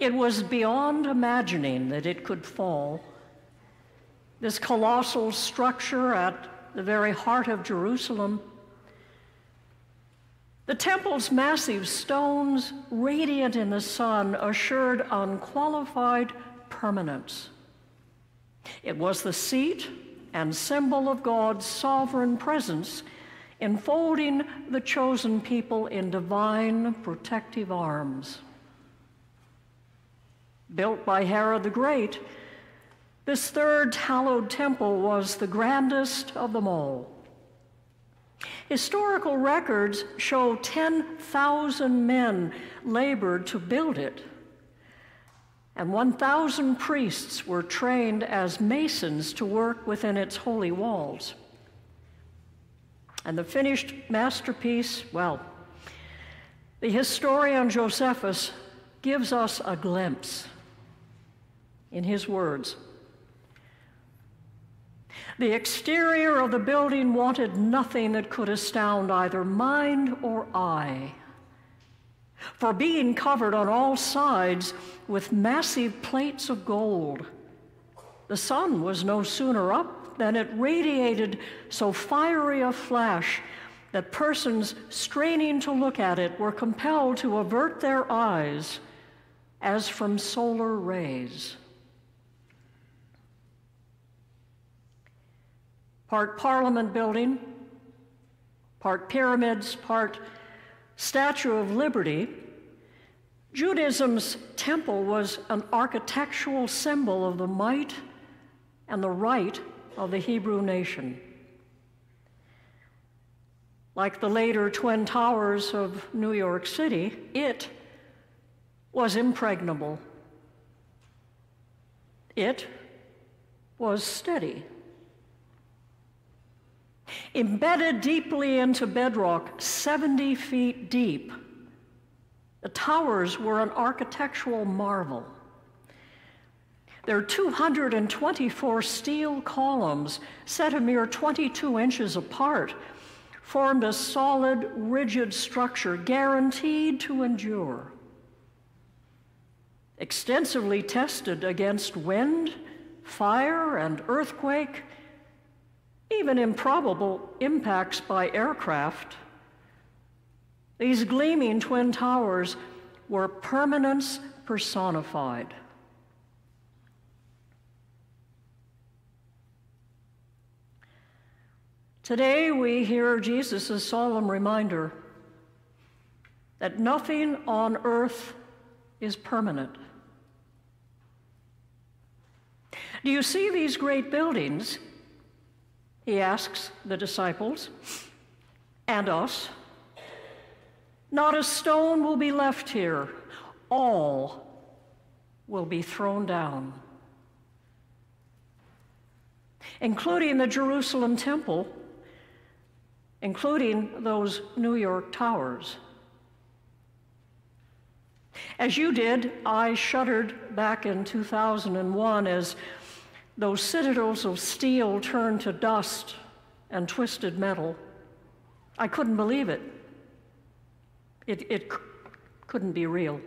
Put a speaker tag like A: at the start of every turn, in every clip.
A: It was beyond imagining that it could fall. This colossal structure at the very heart of Jerusalem. The temple's massive stones, radiant in the sun, assured unqualified permanence. It was the seat and symbol of God's sovereign presence, enfolding the chosen people in divine protective arms. Built by Herod the Great, this third hallowed temple was the grandest of them all. Historical records show 10,000 men labored to build it, and 1,000 priests were trained as masons to work within its holy walls. And the finished masterpiece, well, the historian Josephus gives us a glimpse in his words. The exterior of the building wanted nothing that could astound either mind or eye. For being covered on all sides with massive plates of gold, the sun was no sooner up than it radiated so fiery a flash that persons straining to look at it were compelled to avert their eyes as from solar rays. Part Parliament building, part pyramids, part Statue of Liberty, Judaism's temple was an architectural symbol of the might and the right of the Hebrew nation. Like the later Twin Towers of New York City, it was impregnable. It was steady. Embedded deeply into bedrock, 70 feet deep, the towers were an architectural marvel. Their 224 steel columns, set a mere 22 inches apart, formed a solid, rigid structure guaranteed to endure. Extensively tested against wind, fire, and earthquake, even improbable impacts by aircraft, these gleaming twin towers were permanence personified. Today we hear Jesus' solemn reminder that nothing on earth is permanent. Do you see these great buildings? He asks the disciples and us. Not a stone will be left here. All will be thrown down, including the Jerusalem temple, including those New York towers. As you did, I shuddered back in 2001 as those citadels of steel turned to dust and twisted metal. I couldn't believe it. It couldn't be real.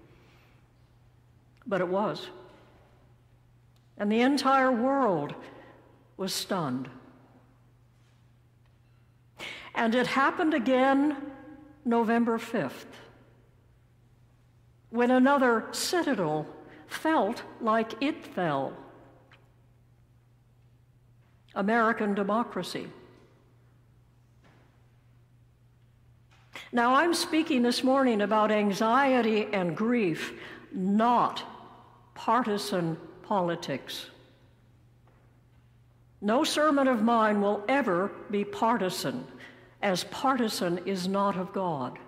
A: But it was. And the entire world was stunned. And it happened again November 5th, when another citadel felt like it fell. American democracy. Now, I'm speaking this morning about anxiety and grief, not partisan politics. No sermon of mine will ever be partisan, as partisan is not of God.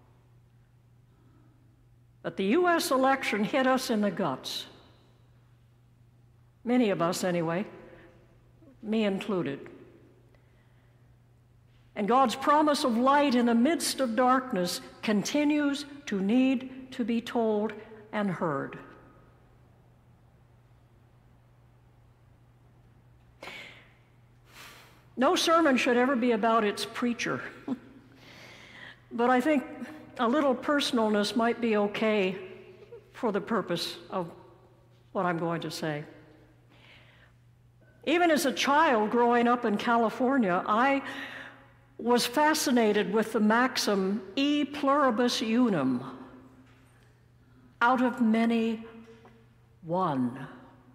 A: But the U.S. election hit us in the guts. Many of us, anyway, me included. And God's promise of light in the midst of darkness continues to need to be told and heard. No sermon should ever be about its preacher. But I think a little personalness might be okay for the purpose of what I'm going to say. Even as a child growing up in California, I was fascinated with the maxim, e pluribus unum, out of many, one.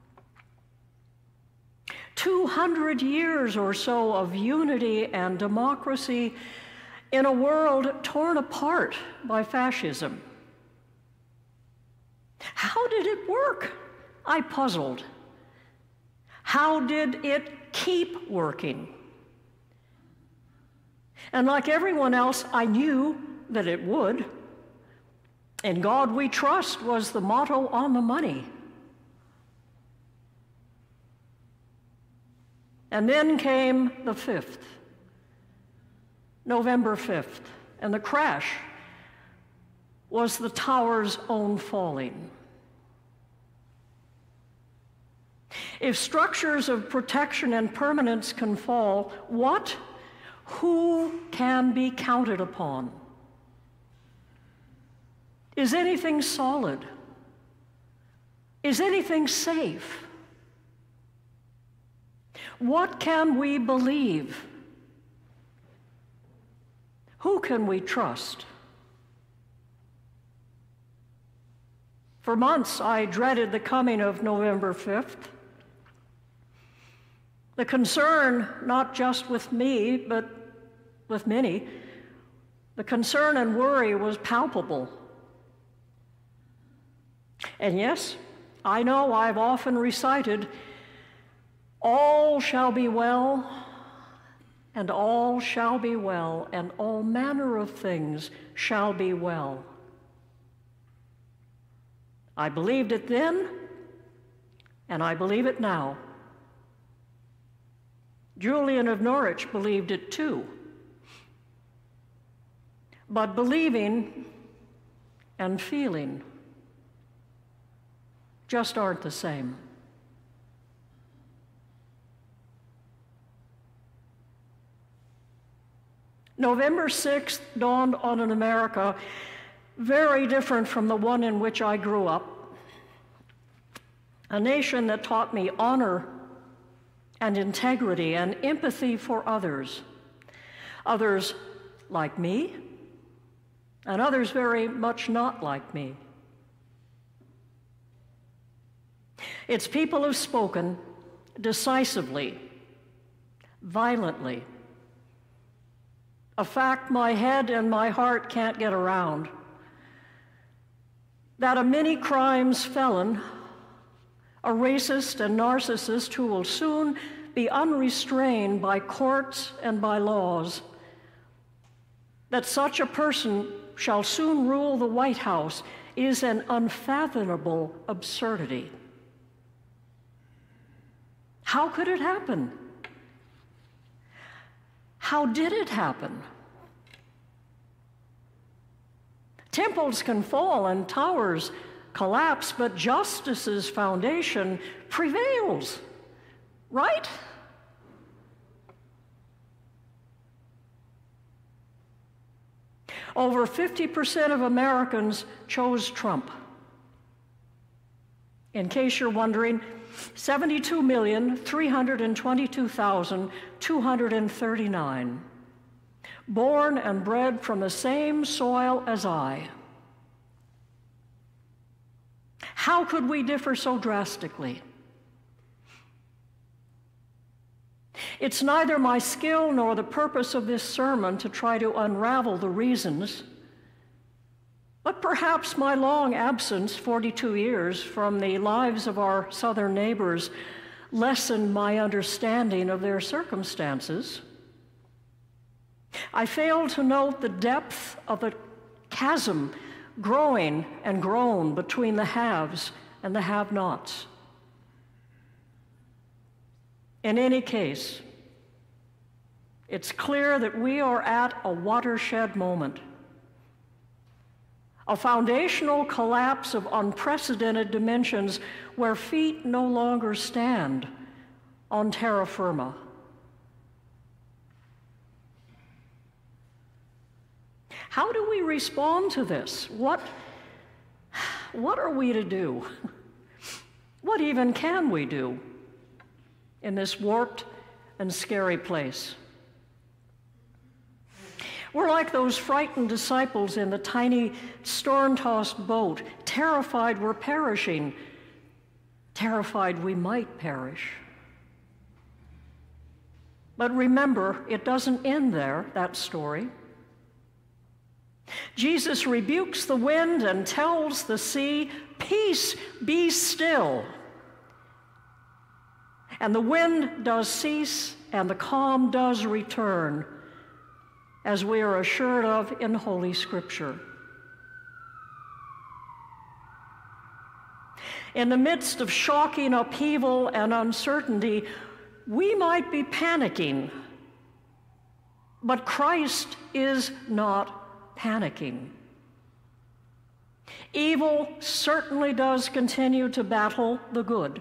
A: 200 years or so of unity and democracy in a world torn apart by fascism. How did it work? I puzzled. How did it keep working? And like everyone else, I knew that it would. "In God we trust" was the motto on the money. And then came the 5th, November 5th, and the crash was the tower's own falling. If structures of protection and permanence can fall, who can be counted upon? Is anything solid? Is anything safe? What can we believe? Who can we trust? For months, I dreaded the coming of November 5th. The concern, not just with me, but with many, the concern and worry was palpable. And yes, I know I've often recited, "All shall be well, and all shall be well, and all manner of things shall be well." I believed it then, and I believe it now. Julian of Norwich believed it too. But believing and feeling just aren't the same. November 6th dawned on an America very different from the one in which I grew up. A nation that taught me honor and integrity and empathy for others. Others like me, and others very much not like me. Its people have spoken decisively, violently, a fact my head and my heart can't get around, that a many-crimes felon, a racist and narcissist who will soon be unrestrained by courts and by laws, that such a person shall soon rule the White House is an unfathomable absurdity. How could it happen? How did it happen? Temples can fall and towers collapse, but justice's foundation prevails, right? Over 50% of Americans chose Trump. In case you're wondering, 72,322,239, born and bred from the same soil as I. How could we differ so drastically? It's neither my skill nor the purpose of this sermon to try to unravel the reasons, but perhaps my long absence, 42 years, from the lives of our southern neighbors lessened my understanding of their circumstances. I failed to note the depth of the chasm growing and grown between the haves and the have-nots. In any case, it's clear that we are at a watershed moment, a foundational collapse of unprecedented dimensions where feet no longer stand on terra firma. How do we respond to this? What what are we to do? What even can we do in this warped and scary place? We're like those frightened disciples in the tiny storm-tossed boat, terrified we're perishing, terrified we might perish. But remember, it doesn't end there, that story. Jesus rebukes the wind and tells the sea, "Peace, be still." And the wind does cease, and the calm does return, as we are assured of in Holy Scripture. In the midst of shocking upheaval and uncertainty, we might be panicking, but Christ is not panicking. Evil certainly does continue to battle the good.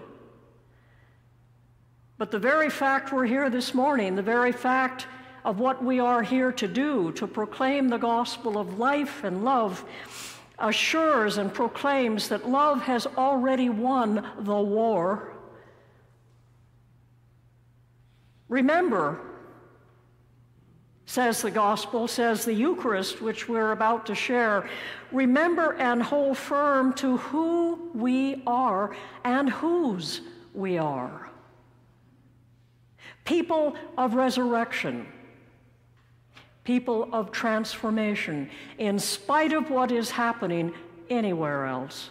A: But the very fact we're here this morning, the very fact of what we are here to do, to proclaim the gospel of life and love, assures and proclaims that love has already won the war. Remember, says the gospel, says the Eucharist, which we're about to share, remember and hold firm to who we are and whose we are. People of resurrection, people of transformation, in spite of what is happening anywhere else.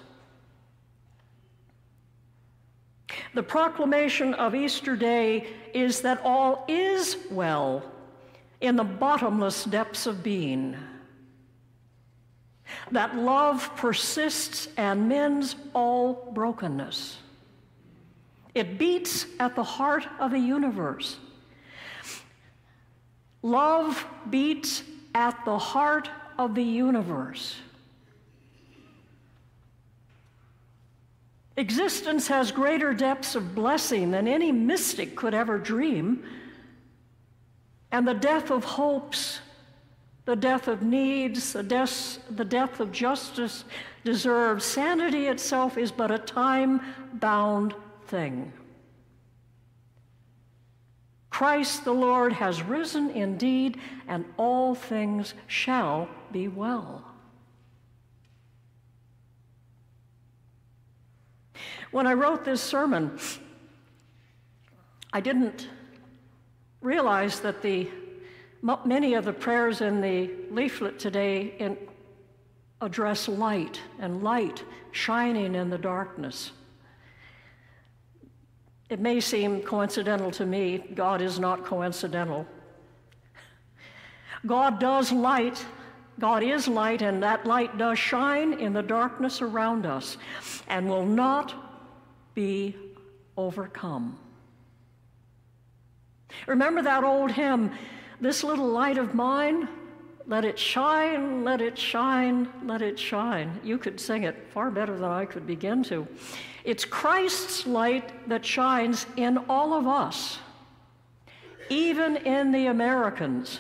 A: The proclamation of Easter Day is that all is well in the bottomless depths of being, that love persists and mends all brokenness. It beats at the heart of the universe. Love beats at the heart of the universe. Existence has greater depths of blessing than any mystic could ever dream. And the death of hopes, the death of needs, the death of justice deserved, sanity itself is but a time-bound thing. Christ the Lord has risen indeed, and all things shall be well. When I wrote this sermon, I didn't realize that many of the prayers in the leaflet today address light, and light shining in the darkness. It may seem coincidental to me. God is not coincidental. God does light. God is light, and that light does shine in the darkness around us and will not be overcome. Remember that old hymn, "This little light of mine, let it shine, let it shine, let it shine." You could sing it far better than I could begin to. It's Christ's light that shines in all of us, even in the Americans.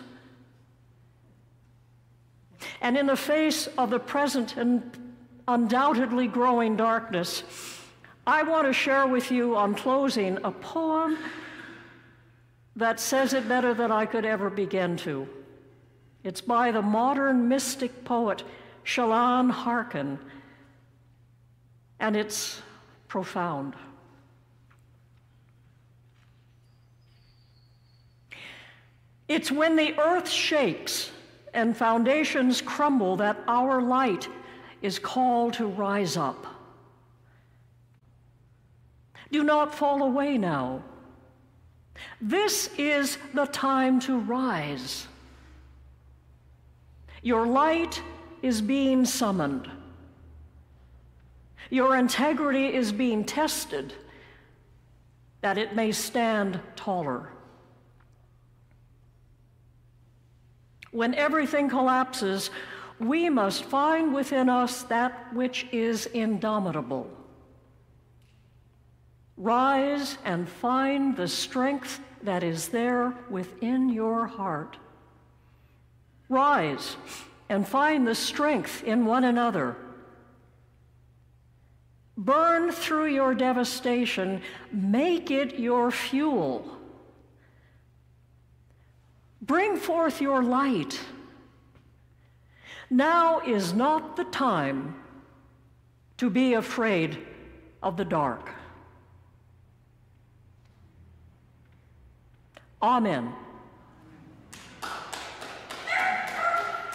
A: And in the face of the present and undoubtedly growing darkness, I want to share with you on closing a poem that says it better than I could ever begin to. It's by the modern mystic poet Shalon Harkin, and it's profound. It's when the earth shakes and foundations crumble that our light is called to rise up. Do not fall away now. This is the time to rise. Your light is being summoned. Your integrity is being tested, that it may stand taller. When everything collapses, we must find within us that which is indomitable. Rise and find the strength that is there within your heart. Rise and find the strength in one another. Burn through your devastation. Make it your fuel. Bring forth your light. Now is not the time to be afraid of the dark. Amen.